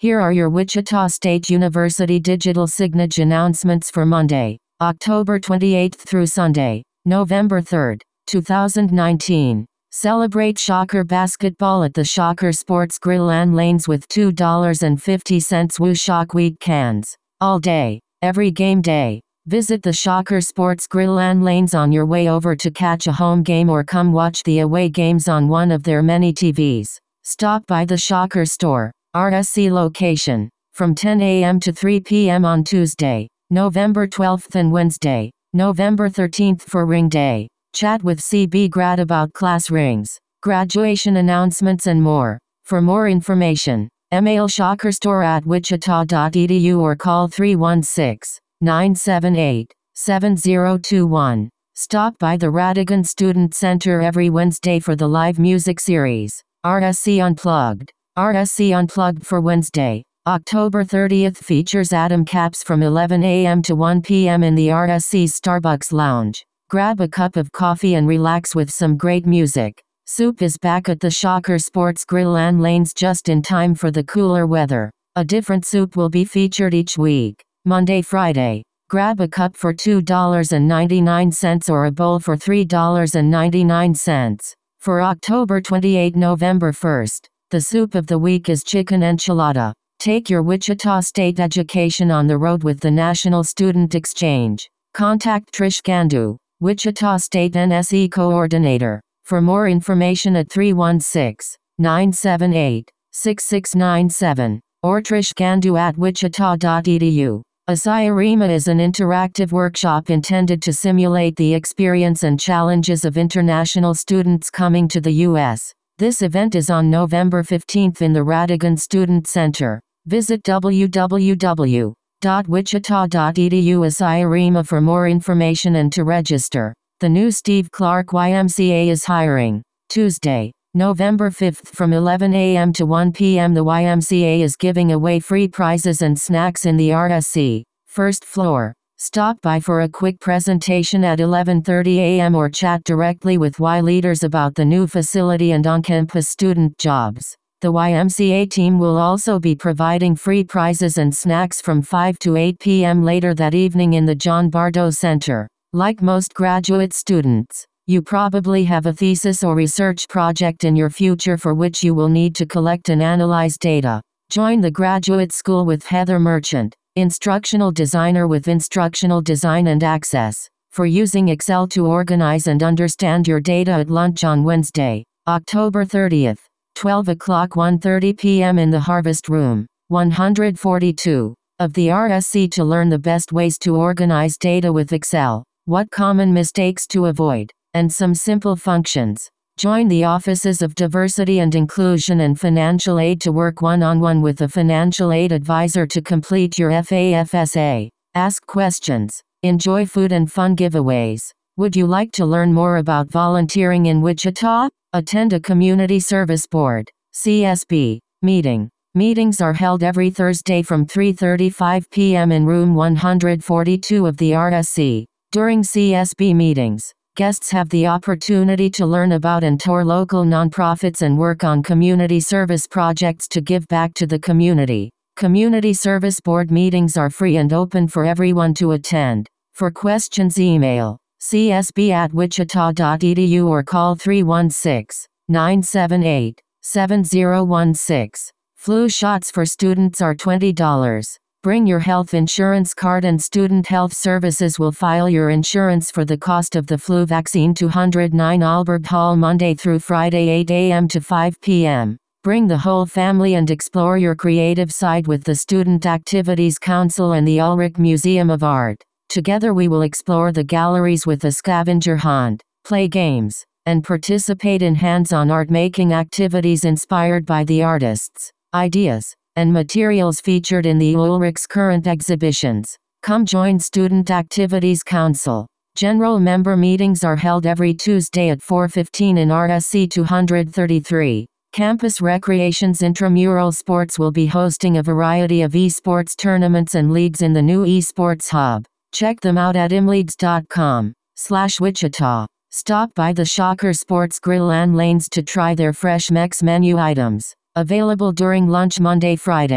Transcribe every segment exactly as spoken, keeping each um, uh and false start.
Here are your Wichita State University digital signage announcements for Monday, October twenty-eighth through Sunday, November third, two thousand nineteen. Celebrate Shocker basketball at the Shocker Sports Grill and Lanes with two dollars and fifty cents Woo Shock Week cans. All day, every game day. Visit the Shocker Sports Grill and Lanes on your way over to catch a home game or come watch the away games on one of their many T Vs. Stop by the Shocker store, R S C location, from ten a m to three p m on Tuesday, November twelfth and Wednesday, November thirteenth for Ring Day. Chat with C B Grad about class rings, graduation announcements and more. For more information, email shockerstore at wichita dot e d u or call three one six, nine seven eight, seven zero two one. Stop by the Radigan Student Center every Wednesday for the live music series, R S C Unplugged. R S C Unplugged for Wednesday, October thirtieth features Adam Caps from eleven a m to one p m in the R S C's Starbucks Lounge. Grab a cup of coffee and relax with some great music. Soup is back at the Shocker Sports Grill and Lanes just in time for the cooler weather. A different soup will be featured each week. Monday, Friday. Grab a cup for two dollars and ninety-nine cents or a bowl for three dollars and ninety-nine cents. For October twenty-eighth, November first. The soup of the week is chicken enchilada. Take your Wichita State education on the road with the National Student Exchange. Contact Trish Gandu, Wichita State N S E Coordinator, for more information at three one six, nine seven eight, six six nine seven, or trishgandu at wichita dot e d u. ASIARIMA is an interactive workshop intended to simulate the experience and challenges of international students coming to the U S This event is on November fifteenth in the Radigan Student Center. Visit w w w dot wichita dot e d u ASIARIMA for more information and to register. The new Steve Clark Y M C A is hiring. Tuesday, November fifth from eleven a m to one p m the Y M C A is giving away free prizes and snacks in the R S C first floor. Stop by for a quick presentation at eleven thirty a m or chat directly with Y leaders about the new facility and on-campus student jobs. The Y M C A team will also be providing free prizes and snacks from five to eight p m later that evening in the John Bardo Center. Like most graduate students, you probably have a thesis or research project in your future for which you will need to collect and analyze data. Join the Graduate School with Heather Merchant, Instructional Designer with Instructional Design and Access, for using Excel to organize and understand your data at lunch on Wednesday, October thirtieth, twelve o'clock one thirty p m in the Harvest Room, one forty-two, of the R S C to learn the best ways to organize data with Excel, what common mistakes to avoid, and some simple functions. Join the Offices of Diversity and Inclusion and Financial Aid to work one-on-one with a financial aid advisor to complete your F A F S A. Ask questions. Enjoy food and fun giveaways. Would you like to learn more about volunteering in Wichita? Attend a Community Service Board, C S B, meeting. Meetings are held every Thursday from three thirty-five p m in room one forty-two of the R S C. During C S B meetings, guests have the opportunity to learn about and tour local nonprofits and work on community service projects to give back to the community. Community Service Board meetings are free and open for everyone to attend. For questions, email c s b at wichita dot e d u or call three one six, nine seven eight, seven zero one six. Flu shots for students are twenty dollars. Bring your health insurance card and Student Health Services will file your insurance for the cost of the flu vaccine. two oh nine Albert Hall Monday through Friday eight a m to five p m Bring the whole family and explore your creative side with the Student Activities Council and the Ulrich Museum of Art. Together we will explore the galleries with a scavenger hunt, play games, and participate in hands-on art-making activities inspired by the artists, ideas, and materials featured in the Ulrich's current exhibitions. Come join Student Activities Council. General member meetings are held every Tuesday at four fifteen in R S C two thirty-three. Campus Recreations Intramural Sports will be hosting a variety of esports tournaments and leagues in the new esports hub. Check them out at imleagues dot com slash Wichita. Stop by the Shocker Sports Grill and Lanes to try their fresh Mex menu items. Available during lunch Monday, Friday.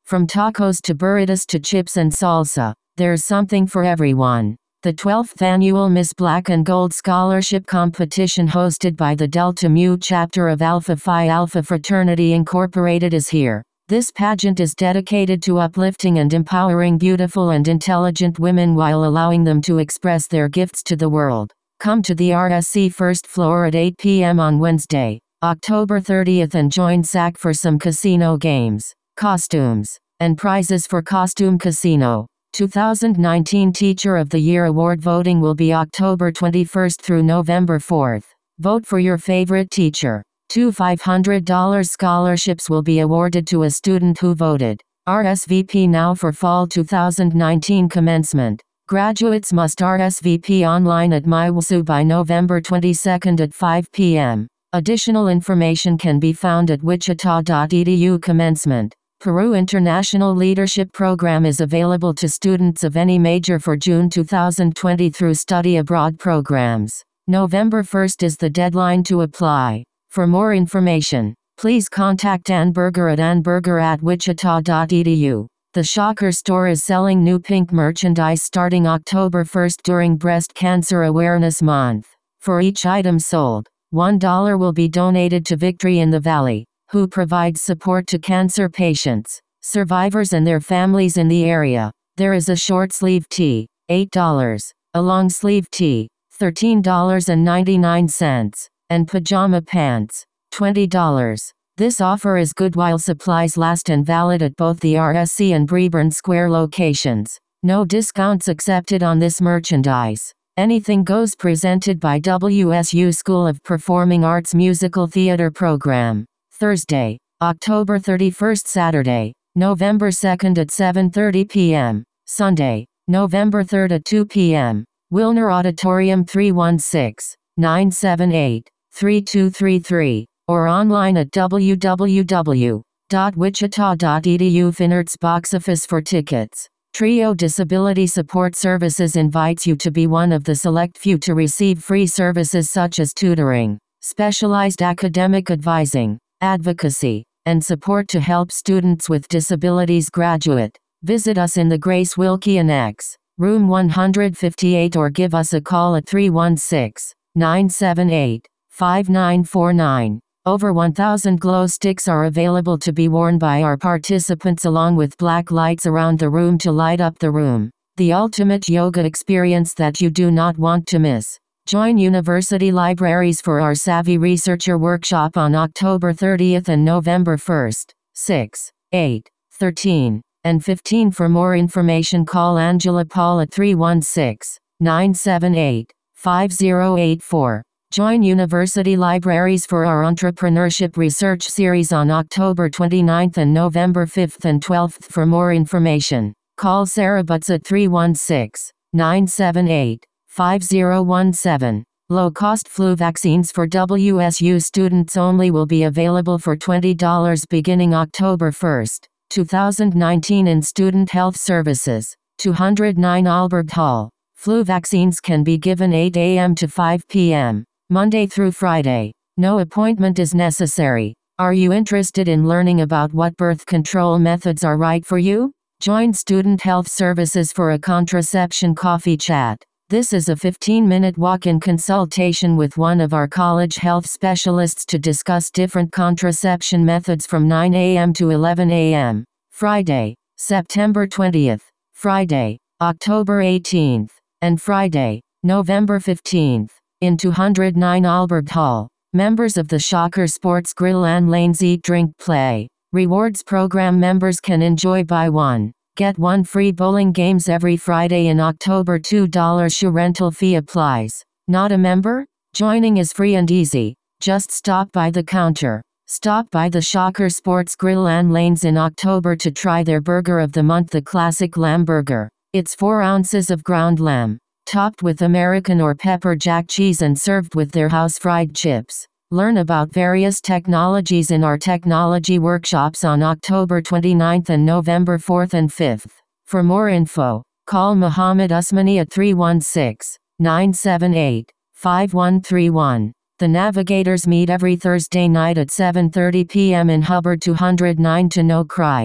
From tacos to burritos to chips and salsa, there's something for everyone. The twelfth annual Miss Black and Gold Scholarship Competition hosted by the Delta Mu chapter of Alpha Phi Alpha Fraternity Incorporated is here. This pageant is dedicated to uplifting and empowering beautiful and intelligent women while allowing them to express their gifts to the world. Come to the R S C first floor at eight p m on Wednesday, October thirtieth and join S A C for some casino games, costumes, and prizes for Costume Casino. two thousand nineteen Teacher of the Year Award voting will be October twenty-first through November fourth. Vote for your favorite teacher. Two five hundred dollar scholarships will be awarded to a student who voted. R S V P now for Fall two thousand nineteen commencement. Graduates must R S V P online at MyWSU by November twenty-second at five p m Additional information can be found at wichita dot e d u. Commencement. Peru International Leadership Program is available to students of any major for June two thousand twenty through study abroad programs. November first is the deadline to apply. For more information, please contact Ann Berger at annberger at wichita dot e d u. The Shocker store is selling new pink merchandise starting October first during Breast Cancer Awareness Month. For each item sold, one dollar will be donated to Victory in the Valley, who provides support to cancer patients, survivors and their families in the area. There is a short sleeve tee, eight dollars, a long sleeve tee, thirteen dollars and ninety-nine cents, and pajama pants, twenty dollars. This offer is good while supplies last and valid at both the R S C and Breburn Square locations. No discounts accepted on this merchandise. Anything Goes presented by W S U School of Performing Arts Musical Theater Program. Thursday, October thirty-first. Saturday, November second at seven thirty p m Sunday, November third at two p m Wilner Auditorium three one six, nine seven eight, three two three three, or online at w w w dot wichita dot e d u. Finarts box office for tickets. Trio Disability Support Services invites you to be one of the select few to receive free services such as tutoring, specialized academic advising, advocacy, and support to help students with disabilities graduate. Visit us in the Grace Wilkie Annex, room one fifty-eight, or give us a call at three one six, nine seven eight, five nine four nine. Over one thousand glow sticks are available to be worn by our participants along with black lights around the room to light up the room. The ultimate yoga experience that you do not want to miss. Join University Libraries for our Savvy Researcher Workshop on October thirtieth and November first, six, eight, thirteen, and fifteen. For more information, call Angela Paul at three one six, nine seven eight, five zero eight four. Join University Libraries for our Entrepreneurship Research Series on October twenty-ninth and November fifth and twelfth. For more information, call Sarah Butts at three one six, nine seven eight, five zero one seven. Low-cost flu vaccines for W S U students only will be available for twenty dollars beginning October first, two thousand nineteen in Student Health Services, two oh nine Albert Hall. Flu vaccines can be given eight a m to five p m Monday through Friday. No appointment is necessary. Are you interested in learning about what birth control methods are right for you? Join Student Health Services for a contraception coffee chat. This is a fifteen minute walk-in consultation with one of our college health specialists to discuss different contraception methods from nine a m to eleven a m Friday, September twentieth, Friday, October eighteenth, and Friday, November fifteenth. In two oh nine Albert Hall. Members of the Shocker Sports Grill and Lanes Eat Drink Play Rewards Program members can enjoy buy one, get one free bowling games every Friday in October. two dollars shoe rental fee applies. Not a member? Joining is free and easy. Just stop by the counter. Stop by the Shocker Sports Grill and Lanes in October to try their burger of the month, the Classic Lamb Burger. It's four ounces of ground lamb, topped with American or pepper jack cheese and served with their house fried chips. Learn about various technologies in our technology workshops on October twenty-ninth and November fourth and fifth. For more info, call Muhammad Usmani at three one six, nine seven eight, five one three one. The Navigators meet every Thursday night at seven thirty p m in Hubbard two oh nine to know Christ.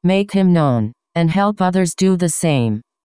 Make him known, and help others do the same.